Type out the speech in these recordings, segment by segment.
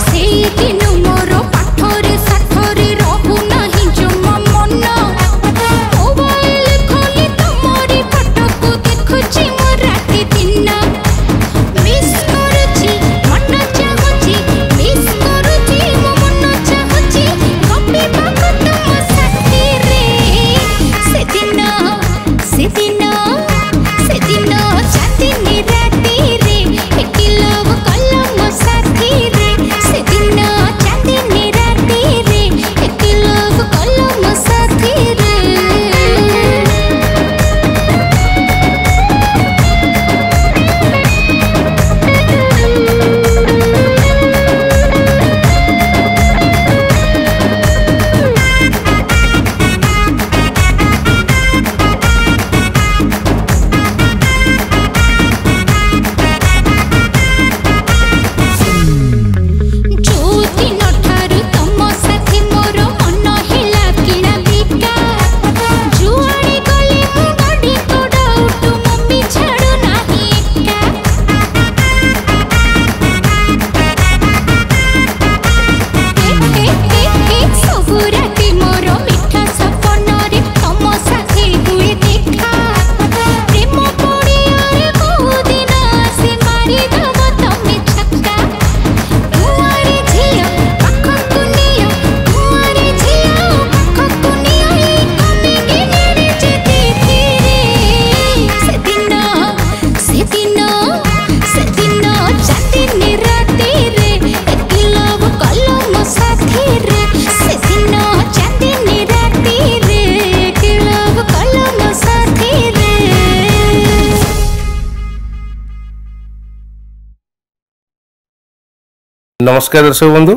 नमस्कार दर्शक बंधु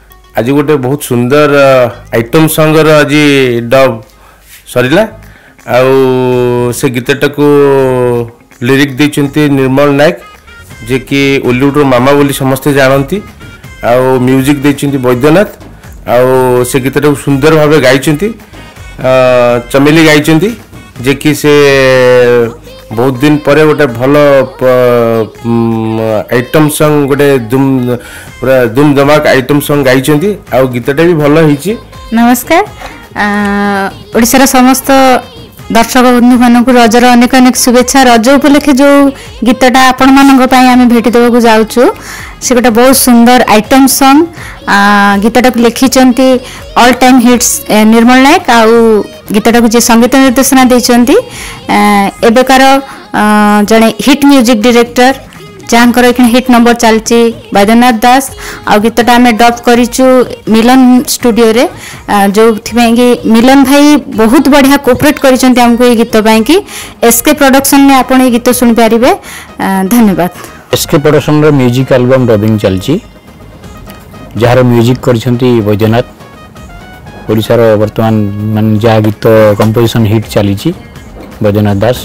आज गोटे बहुत सुंदर आइटम सॉन्ग आज डब सरिला से गीतटा को लिरिक देइचंती निर्मल नायक जे कि ओलीवुड मामा बोली समस्ते जानती आउ म्यूजिक देइचंती वैद्यनाथ आउ से गीतटा सुंदर भाव गाइचंती चमेली गाइचंती जे कि से बहुत दिन पर गोटे भल आइटम सॉन्ग गोटे पूरा धूम धमाक आइटम सॉन्ग गाइचंती आउ गीतटा भी भल होईची। नमस्कार ओडिसा समस्त दर्शक बंधु मानक रजर अनेक अनेक शुभेच्छा। रज उपलक्षे जो गीतटा आपण मानक पई आमे भेटी देबो जाउछु से गोटे बहुत सुंदर आइटम सॉन्ग गीतटा को लिखिचंती all time hits Nirmal Nayak आउ गीतटा को जे संगीत निर्देशना देइचंती एबेकार जने हिट म्यूजिक डायरेक्टर जहाँकर एक हिट नंबर चलची वैद्यनाथ दास आ गीतटा आम डब करिचु मिलन स्टूडियो रे जो कि मिलन भाई बहुत बढ़िया कोऑपरेट करिसंती हमको ये गीत पई कि एसके प्रोडक्शन में आपण ये गीत सुन पारिबे। धन्यवाद। एसके प्रोडक्शन रे म्यूजिक एल्बम डबिंग चलची जार म्यूजिक करिसंती वैद्यनाथ ओडिसा रो वर्तमान मन जा गीत कंपोजिशन हिट चलीची वैद्यनाथ दास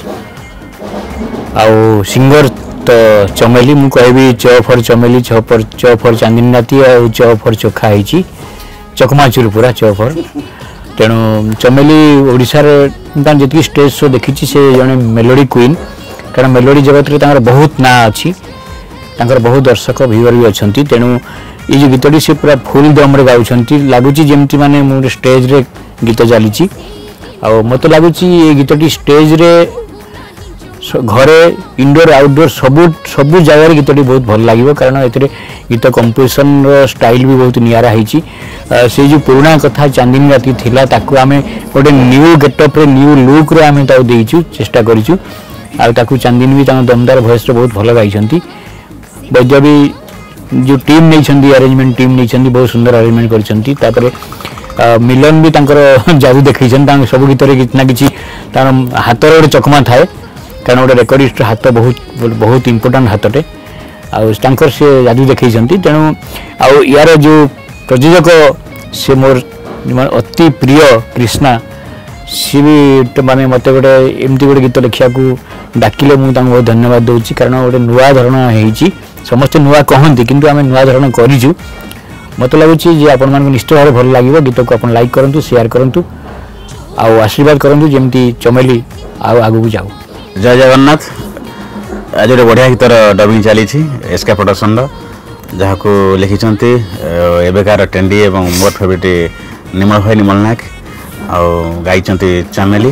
आउ सिंगर तो चमेली मु कहबी च फॉर चमेली च फॉर चांदनी राती और च फॉर चोखा है चकमाचुर पूरा च फॉर तेणु चमेली ओडिसा रे जी स्टेज शो देखी से जड़े मेलोडी क्वीन कारण मेलोडी जगत रे बहुत ना अच्छी बहुत दर्शक व्यूअर भी अच्छा तेणु ये जो गीतटी से पूरा फुल दम रे गाउछंती लागुची जेमती माने मु स्टेज रे गीत चलीची आ मत लागुची ये गीतटी स्टेज रे घरे इंडोर आउटडोर सबू जगह गीतटी बहुत भल लगे कारण ए गीत कंपोजिशन स्टाइल भी बहुत नियारा होईची से जो पुराना कथा चांदनी राती थिला ताकू आमे गोटे न्यू गेटअप रे न्यू लुक रे आमे ताऊ देइचु चेष्टा करिचु आ ताकू चांदनी भी तांग दमदार वॉइस रे बहुत भल गाइछंती वैद्य भी जो टीम नहीं अरेंजमेंट टीम नहीं बहुत सुंदर अरेंजमेंट करिसंती तापरे मिलन भी तांकर जादू देखैछन तांग सब गीत रे कितना किछि तार हाथ रे चकमा थाए कारण गोटे रेकर्डिस्ट हाथ बहुत इम्पोर्टाट हाथटे आंकर से जादू देखते तेणु आउ यार जो प्रयोजक से मोर अति प्रिय कृष्णा सी भी माने मत गोटे एमती गोटे गीत लिखा डाकिले मुझे बहुत धन्यवाद दूसरी कारण गोटे नुआ धरण हो समस्ते नुआ कहती किंतु आम नुआ धरण करूँ मत लगुच आपण मान निश्चित भाव भल लगे गीत को आप लाइक करूँ शेयर करूँ आशीर्वाद करूँ जमी चमेली आगू जाऊ। जय जगन्नाथ आज गोटे बढ़िया गीतर डबिंग चली एसके प्रोडक्शन जहाँ को लिखिं एवेकार ट्रेंडी एवं मोर फेवरेट निमल भाई निमल नायक गाई चामेली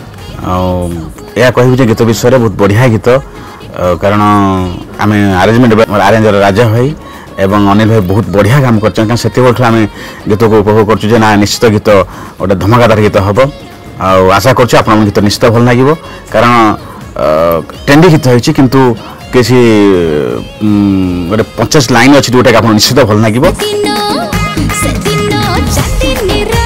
या कह गीत विषय बहुत बढ़िया गीत कारण आम अरेंजर राजा भाई एवं अनिल भाई बहुत बढ़िया काम कर से आम गीत को उपभोग कर निश्चित गीत गोटे धमाकादार गीत हम आशा कर गीत निश्चित भल लगे कारण ट्रेंडी गीत होती किंतु किसी गोटे 50 लाइन अच्छी जोटा आप निश्चित भल लगे।